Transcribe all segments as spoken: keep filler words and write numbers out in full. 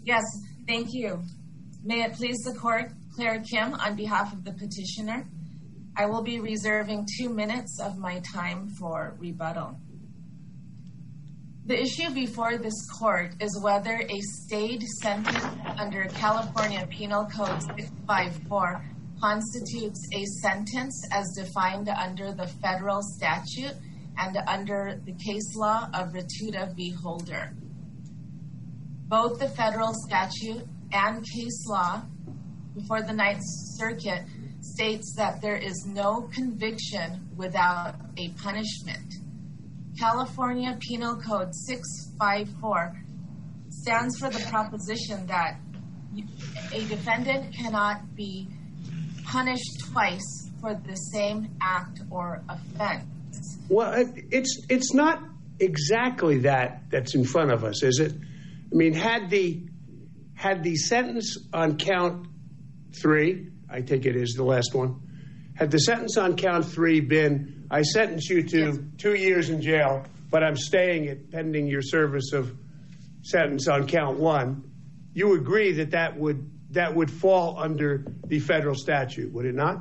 Yes, thank you. May it please the court, Claire Kim on behalf of the petitioner. I will be reserving two minutes of my time for rebuttal. The issue before this court is whether a stayed sentence under California Penal Code six five four constitutes a sentence as defined under the federal statute and under the case law of Ratuda v. Holder. Both the federal statute and case law before the Ninth Circuit states that there is no conviction without a punishment. California Penal Code six five four stands for the proposition that a defendant cannot be punished twice for the same act or offense. Well, it's it's not exactly that that's in front of us, is it? I mean, had the had the sentence on count three, I take it is the last one, had the sentence on count three been, I sentence you to yes. two years in jail, but I'm staying it pending your service of sentence on count one, you agree that that would that would fall under the federal statute, would it not?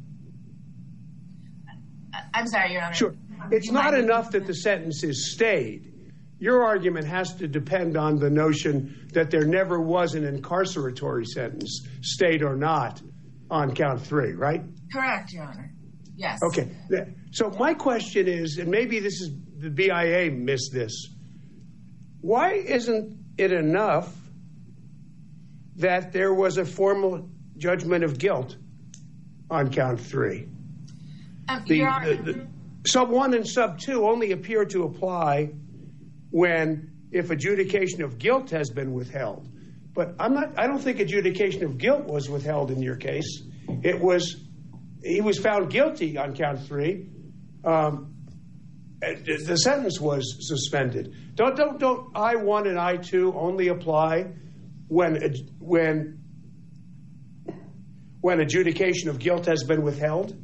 I'm sorry, Your Honor. Sure. It's not enough that the sentence is stayed. Your argument has to depend on the notion that there never was an incarceratory sentence, stayed or not, on count three, right? Correct, Your Honor. Yes. Okay. So my question is, and maybe this is the B I A missed this, why isn't it enough that there was a formal judgment of guilt on count three? Um, the, Your Honor. the, the, sub one and sub two only appear to apply when, if adjudication of guilt has been withheld. But I'm not, I don't think adjudication of guilt was withheld in your case. It was, he was found guilty on count three. Um, the sentence was suspended. Don't, don't, don't I one and I two only apply when, when, when adjudication of guilt has been withheld?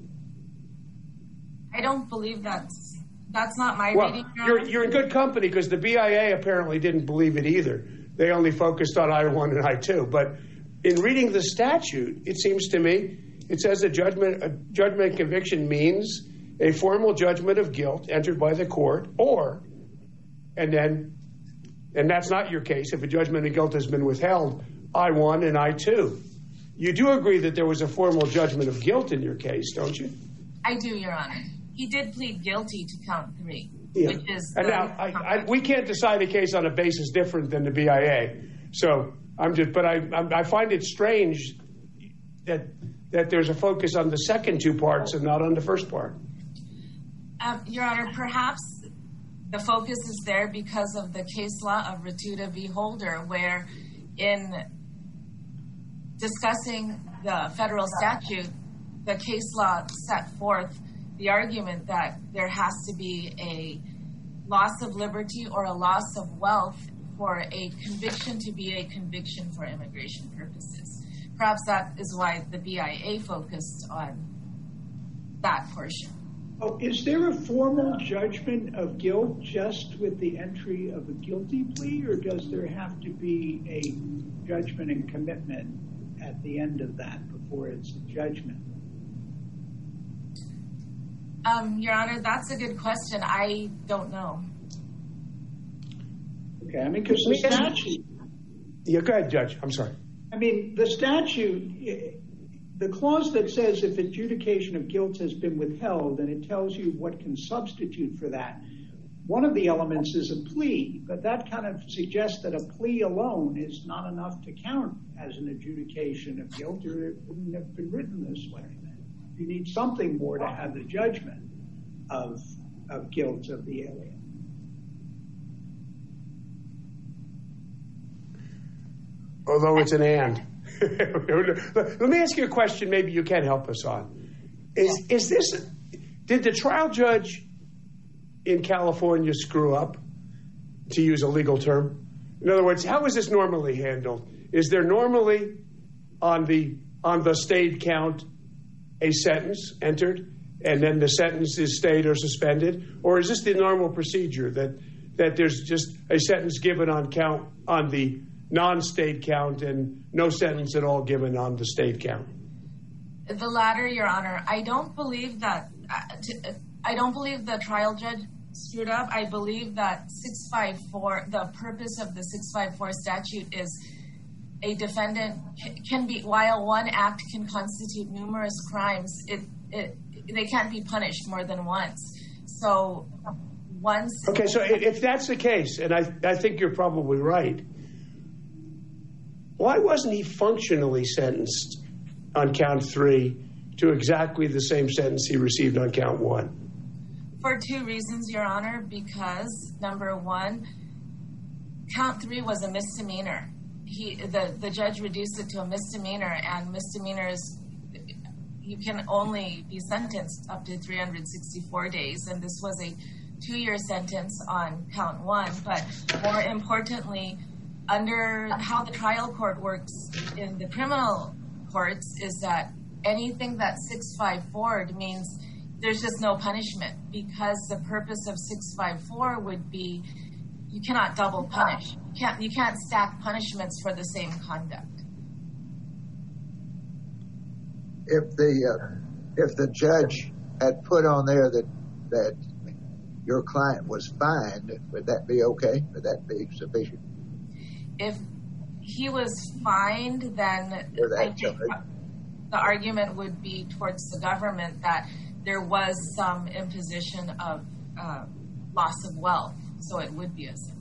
I don't believe that's, that's not my well, reading. You're, you're in good company because the B I A apparently didn't believe it either. They only focused on I one and I two. But in reading the statute, it seems to me, it says a judgment, a judgment of conviction means a formal judgment of guilt entered by the court, or, and then, and that's not your case, if a judgment of guilt has been withheld, I one and I two. You do agree that there was a formal judgment of guilt in your case, don't you? I do, Your Honor. He did plead guilty to count three, yeah. which is... And now, I, I, we can't decide a case on a basis different than the B I A. So, I'm just, but I, I find it strange that that there's a focus on the second two parts and not on the first part. Um, Your Honor, perhaps the focus is there because of the case law of Ratuda v. Holder, where in discussing the federal statute, the case law set forth the argument that there has to be a loss of liberty or a loss of wealth for a conviction to be a conviction for immigration purposes. Perhaps that is why the B I A focused on that portion. Oh, is there a formal judgment of guilt just with the entry of a guilty plea, or does there have to be a judgment and commitment at the end of that before it's a judgment? Um, Your Honor, that's a good question. I don't know. Okay, I mean, because the statute... Yeah, go ahead, Judge. I'm sorry. I mean, the statute, the clause that says if adjudication of guilt has been withheld, and it tells you what can substitute for that, one of the elements is a plea, but that kind of suggests that a plea alone is not enough to count as an adjudication of guilt, or it wouldn't have been written this way. You need something more to have the judgment of, of guilt of the alien. Although it's an and. Let me ask you a question maybe you can help us on. Is is this, did the trial judge in California screw up, to use a legal term? In other words, how is this normally handled? Is there normally on the on the stayed count a sentence entered and then the sentence is stayed or suspended? Or is this the normal procedure that that there's just a sentence given on count on the non-state count and no sentence at all given on the state count? The latter, Your Honor. I don't believe that. Uh, to, I don't believe the trial judge screwed up. I believe that six fifty-four, the purpose of the six fifty-four statute is a defendant can be, while one act can constitute numerous crimes, it, it they can't be punished more than once. So once. Okay, so if that's the case, and I, I think you're probably right, why wasn't he functionally sentenced on count three to exactly the same sentence he received on count one? For two reasons, Your Honor, because number one, count three was a misdemeanor. He, the, the judge reduced it to a misdemeanor, and misdemeanors, you can only be sentenced up to three hundred sixty-four days, and this was a two-year sentence on count one. But more importantly, under how the trial court works in the criminal courts is that anything that six fifty-four means there's just no punishment, because the purpose of six fifty-four would be you cannot double punish. You can't, you can't stack punishments for the same conduct. If the uh, if the judge had put on there that that your client was fined, would that be okay? Would that be sufficient? If he was fined, then I think the argument would be towards the government that there was some imposition of uh, loss of wealth, so it would be a sentence.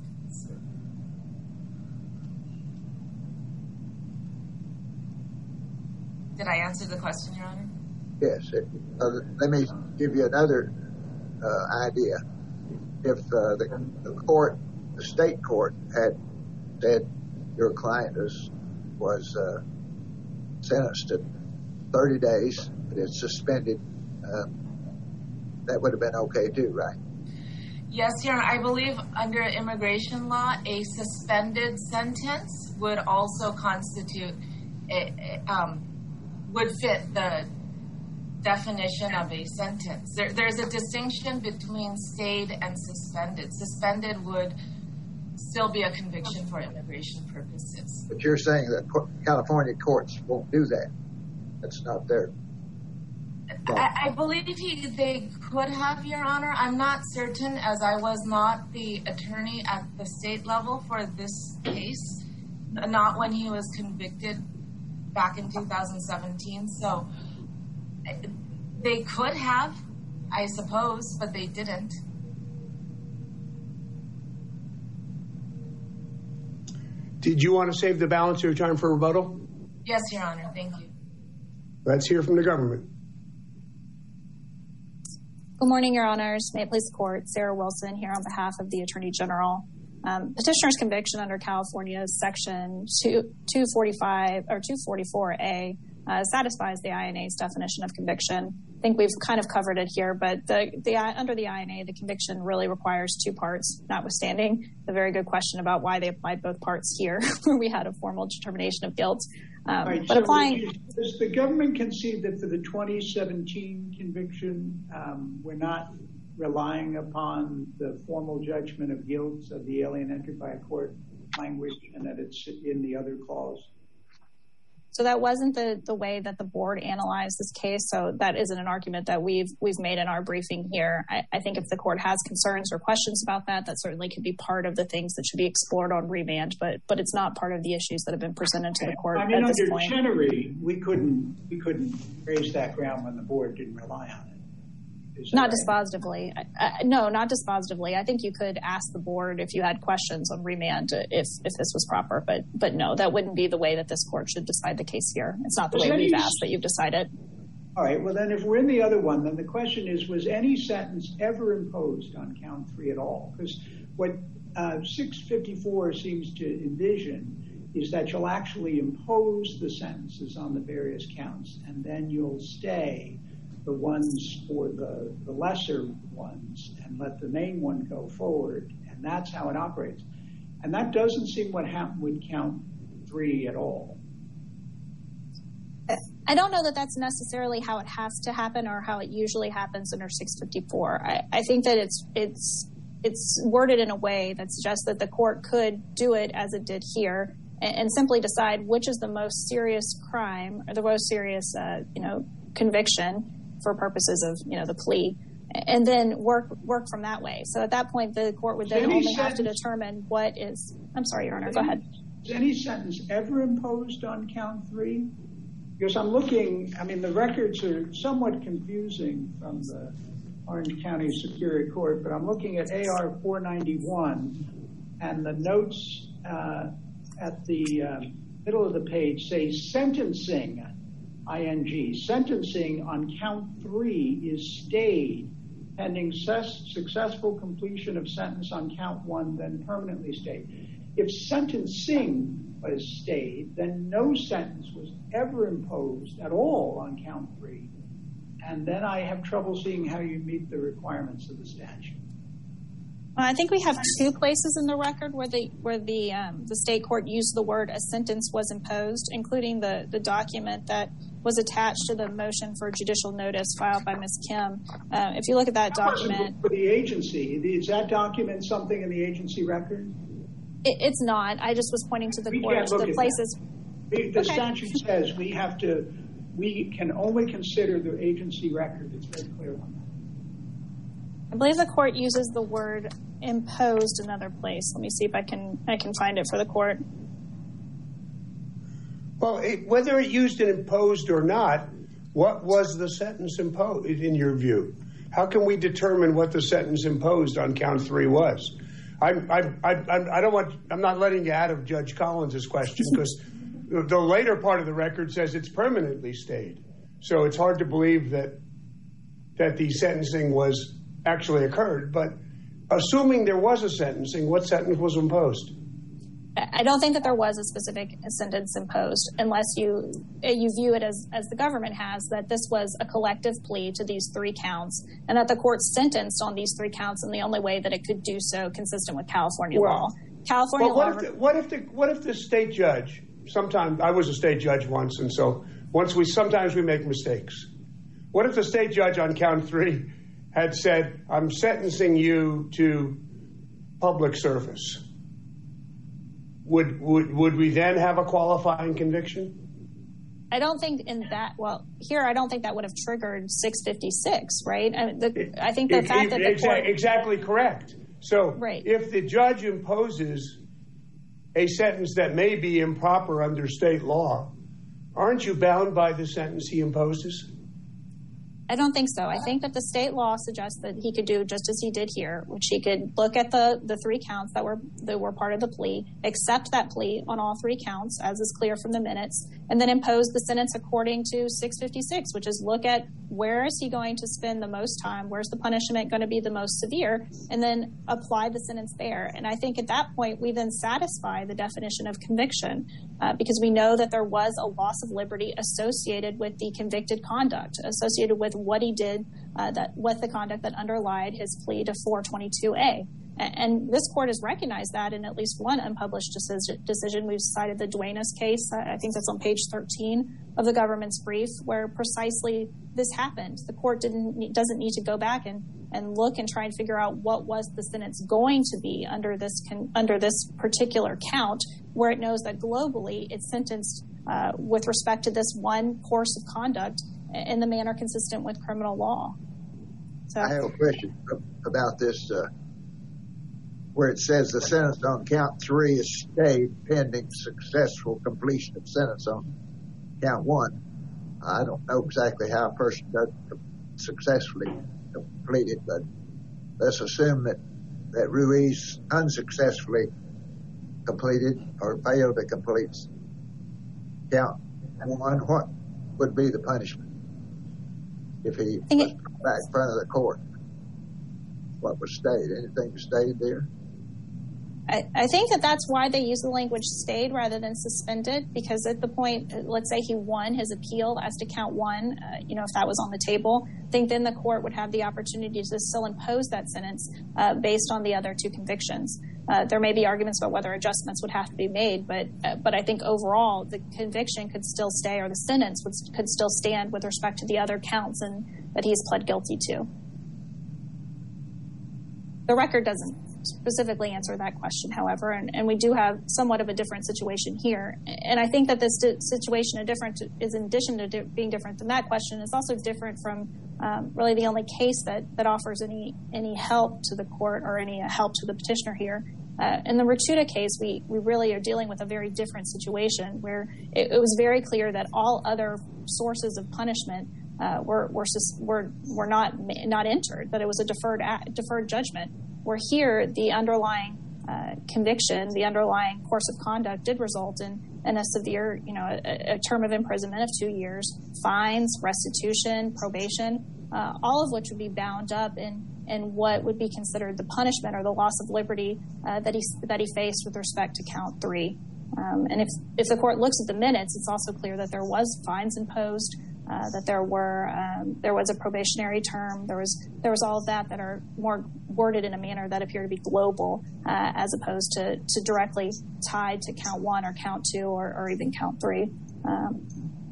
Did I answer the question, Your Honor? Yes. It, uh, let me give you another uh, idea. If uh, the, the court, the state court, had said your client was, was uh, sentenced to thirty days, but it's suspended, uh, that would have been okay too, right? Yes, Your Honor. I believe under immigration law, a suspended sentence would also constitute, a, a, um, would fit the definition of a sentence. There, there's a distinction between stayed and suspended. Suspended would still be a conviction for immigration purposes. But you're saying that California courts won't do that. That's not their I, I believe he, they could have, Your Honor. I'm not certain, as I was not the attorney at the state level for this case, not when he was convicted back in two thousand seventeen. So they could have, I suppose, but they didn't. Did you want to save the balance of your time for rebuttal? Yes, Your Honor. Thank you. Let's hear from the government. Good morning, Your Honors. May it please the court. Sarah Wilson here on behalf of the Attorney General. Um, petitioner's conviction under California's Section two forty-five or two forty-four A uh, satisfies the I N A's definition of conviction. I think we've kind of covered it here, but the, the under the I N A, the conviction really requires two parts, notwithstanding the very good question about why they applied both parts here, where we had a formal determination of guilt. Um, right, but so applying... Does the government concede that for the twenty seventeen conviction, um, we're not relying upon the formal judgment of guilt of the alien entered by a court language, and that it's in the other clause? So that wasn't the, the way that the board analyzed this case. So that isn't an argument that we've we've made in our briefing here. I, I think if the court has concerns or questions about that, that certainly could be part of the things that should be explored on remand. But but it's not part of the issues that have been presented to the court I mean, at this under point. Chenery, we couldn't we couldn't raise that ground when the board didn't rely on it. Not right? dispositively. Uh, no, not dispositively. I think you could ask the board if you had questions on remand if if this was proper. But but no, that wouldn't be the way that this court should decide the case here. It's not the Was way any, we've asked that you've decided. All right. Well, then if we're in the other one, then the question is, was any sentence ever imposed on count three at all? Because what uh, six fifty-four seems to envision is that you'll actually impose the sentences on the various counts, and then you'll stay the ones for the, the lesser ones and let the main one go forward. And that's how it operates. And that doesn't seem what happened with count three at all. I don't know that that's necessarily how it has to happen or how it usually happens under six fifty-four. I, I think that it's it's it's worded in a way that suggests that the court could do it as it did here and, and simply decide which is the most serious crime or the most serious, uh, you know, conviction for purposes of, you know, the plea, and then work work from that way. So at that point, the court would then only sentence, have to determine what is. I'm sorry, Your Honor. Go ahead. Is any sentence ever imposed on count three? Because I'm looking. I mean, the records are somewhat confusing from the Orange County Superior Court, but I'm looking at A R four ninety-one, and the notes uh, at the uh, middle of the page say sentencing, I N G, sentencing on count three is stayed pending ses- successful completion of sentence on count one, then permanently stayed. If sentencing was stayed, then no sentence was ever imposed at all on count three. And then I have trouble seeing how you meet the requirements of the statute. I think we have two places in the record where the where the um, the state court used the word "a sentence was imposed," including the the document that was attached to the motion for judicial notice filed by Miz Kim. Uh, if you look at that document, for the agency, is that document something in the agency record? It, it's not. I just was pointing to the we court, the places. The, the okay. statute says we have to. We can only consider the agency record. It's very clear on that. I believe the court uses the word imposed another place. Let me see if I can I can find it for the court. Well, it, whether it used an imposed or not, what was the sentence imposed in your view? How can we determine what the sentence imposed on count three was? I'm, I'm, I'm, I don't want. I'm not letting you out of Judge Collins's question because the later part of the record says it's permanently stayed. So it's hard to believe that that the sentencing was actually occurred. But assuming there was a sentencing, what sentence was imposed? I don't think that there was a specific sentence imposed unless you you view it as, as the government has, that this was a collective plea to these three counts and that the court sentenced on these three counts in the only way that it could do so consistent with California well, law. California well, what law. If the, what if the what if the state judge, sometimes I was a state judge once, and so once we sometimes we make mistakes. What if the state judge on count three had said, I'm sentencing you to public service? Would, would would we then have a qualifying conviction? I don't think in that, well, here I don't think that would have triggered six fifty-six, right? I, mean, the, I think the it, fact it, that the exa- court... Exactly correct. So right. If the judge imposes a sentence that may be improper under state law, aren't you bound by the sentence he imposes? I don't think so. I think that the state law suggests that he could do just as he did here, which he could look at the, the three counts that were that were part of the plea, accept that plea on all three counts, as is clear from the minutes, and then impose the sentence according to six fifty-six, which is look at where is he going to spend the most time, where's the punishment going to be the most severe, and then apply the sentence there. And I think at that point, we then satisfy the definition of conviction uh, because we know that there was a loss of liberty associated with the convicted conduct, associated with what he did, uh, that with the conduct that underlied his plea to four twenty-two A. And, and this court has recognized that in at least one unpublished decision. decision. We've cited the Duenas case. I think that's on page thirteen of the government's brief, where precisely this happened. The court didn't doesn't need to go back and, and look and try and figure out what was the sentence going to be under this con, under this particular count, where it knows that globally it's sentenced uh, with respect to this one course of conduct in the manner consistent with criminal law. So, I have a question about this, uh, where it says the sentence on count three is stayed pending successful completion of sentence on count one. I don't know exactly how a person does successfully complete it, but let's assume that, that Ruiz unsuccessfully completed or failed to complete count one. What would be the punishment if he was back in front of the court? What was stayed? Anything stayed there? I, I think that that's why they use the language stayed rather than suspended, because at the point, let's say he won his appeal as to count one, uh, you know, if that was on the table, I think then the court would have the opportunity to still impose that sentence uh, based on the other two convictions. Uh, there may be arguments about whether adjustments would have to be made, but uh, but I think overall the conviction could still stay, or the sentence would, could still stand with respect to the other counts and that he's pled guilty to. The record doesn't specifically answer that question, however, and, and we do have somewhat of a different situation here. And I think that this situation is different, is in addition to di- being different than that question, is also different from um, really the only case that, that offers any any help to the court or any help to the petitioner here. Uh, in the Ratuda case, we, we really are dealing with a very different situation where it, it was very clear that all other sources of punishment uh, were were were were not not entered, that it was a deferred deferred judgment. Where here, the underlying uh, conviction, the underlying course of conduct did result in, in a severe, you know, a, a term of imprisonment of two years, fines, restitution, probation, uh, all of which would be bound up in, in what would be considered the punishment or the loss of liberty uh, that he that he faced with respect to count three. Um, and if if the court looks at the minutes, it's also clear that there was fines imposed. Uh, that there were um, there was a probationary term, there was there was all of that that are more worded in a manner that appear to be global, uh, as opposed to, to directly tied to count one or count two or, or even count three. Um,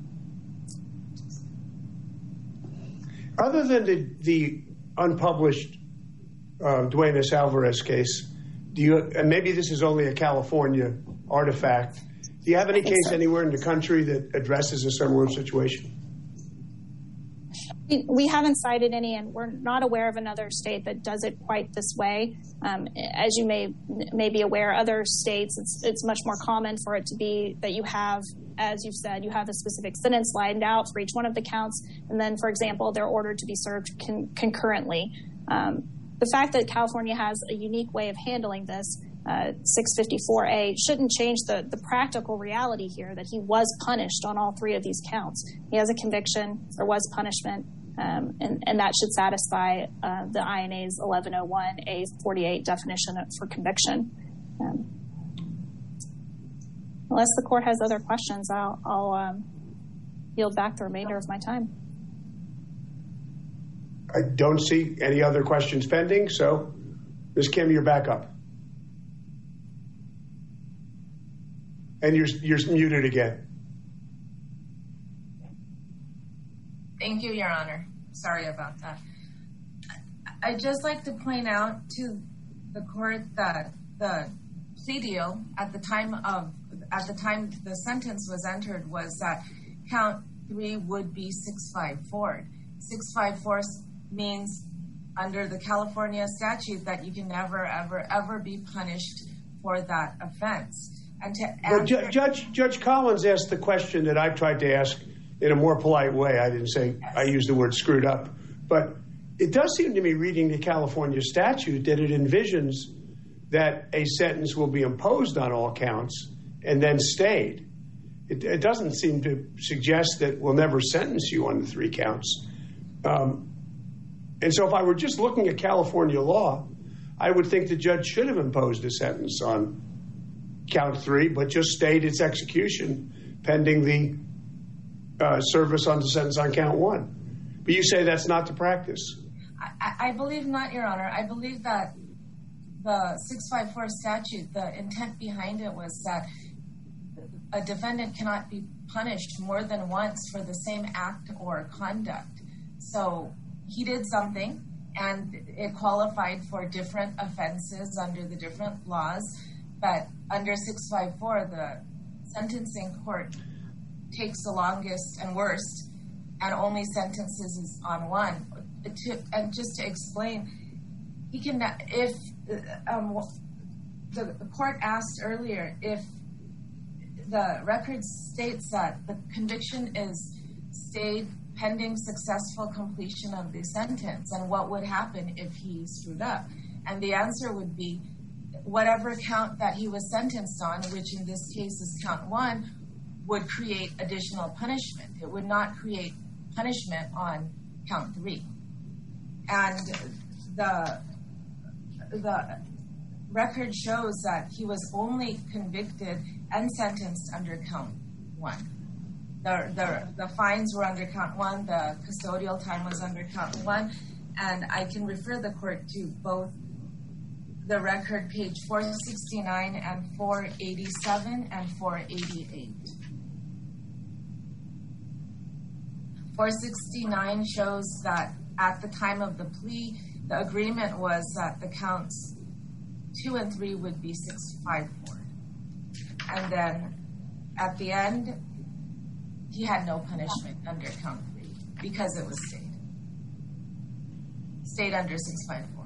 Other than the, the unpublished uh, Duenas Alvarez case, do you? And maybe this is only a California artifact. Do you have any case so. anywhere in the country that addresses a similar situation? We haven't cited any, and we're not aware of another state that does it quite this way. Um, as you may may be aware, other states, it's it's much more common for it to be that you have, as you've said, you have a specific sentence lined out for each one of the counts, and then, for example, they're ordered to be served con- concurrently. Um, the fact that California has a unique way of handling this, uh, six fifty-four A, shouldn't change the, the practical reality here that he was punished on all three of these counts. He has a conviction, there was punishment. Um, and, and that should satisfy uh, the I N A's eleven oh one A forty-eight definition for conviction. Um, unless the court has other questions, I'll, I'll um, yield back the remainder of my time. I don't see any other questions pending, so Miz Kim, you're back up. And you're, you're muted again. Thank you, Your Honor. Sorry about that. I'd just like to point out to the court that the plea deal at the time of at the time the sentence was entered was that count three would be six fifty-four. six fifty-four means under the California statute that you can never, ever, ever be punished for that offense. And to answer- Ju- Judge Judge Collins asked the question that I tried to ask in a more polite way. I didn't say, yes. I used the word screwed up. But it does seem to me, reading the California statute, that it envisions that a sentence will be imposed on all counts and then stayed. It, it doesn't seem to suggest that we'll never sentence you on the three counts. Um, and so if I were just looking at California law, I would think the judge should have imposed a sentence on count three, but just stayed its execution pending the Uh, service on the sentence on count one. But you say that's not the practice. I, I believe not, Your Honor. I believe that the six fifty-four statute, the intent behind it was that a defendant cannot be punished more than once for the same act or conduct. So he did something, and it qualified for different offenses under the different laws. But under six fifty-four, the sentencing court takes the longest and worst and only sentences on one. To, and just to explain, he can, if um, the, the court asked earlier if the record states that the conviction is stayed pending successful completion of the sentence, and what would happen if he screwed up? And the answer would be whatever count that he was sentenced on, which in this case is count one, would create additional punishment. It would not create punishment on count three. And the the record shows that he was only convicted and sentenced under count one. The, the, the fines were under count one, the custodial time was under count one, and I can refer the court to both the record page four sixty-nine and four eighty-seven and four eighty-eight. four sixty-nine shows that at the time of the plea, the agreement was that the counts two and three would be six five four. And then at the end, he had no punishment under count three because it was stayed. Stayed under six five four.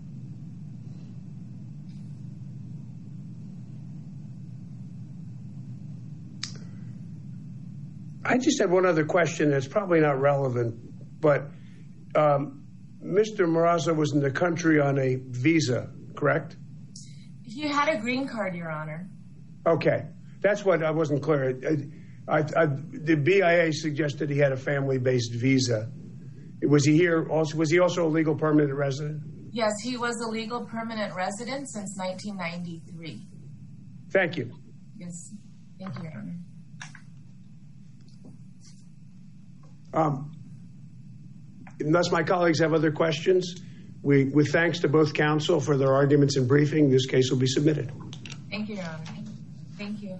I just have one other question that's probably not relevant, but um, Mister Marazza was in the country on a visa, correct? He had a green card, Your Honor. Okay. That's what I wasn't clear. I, I, I, the B I A suggested he had a family-based visa. Was he here also? Was he also a legal permanent resident? Yes, he was a legal permanent resident since nineteen ninety-three. Thank you. Yes. Thank you, Your Honor. Um, unless my colleagues have other questions, we, with thanks to both counsel for their arguments and briefing, this case will be submitted. Thank you, Your Honor. Thank you.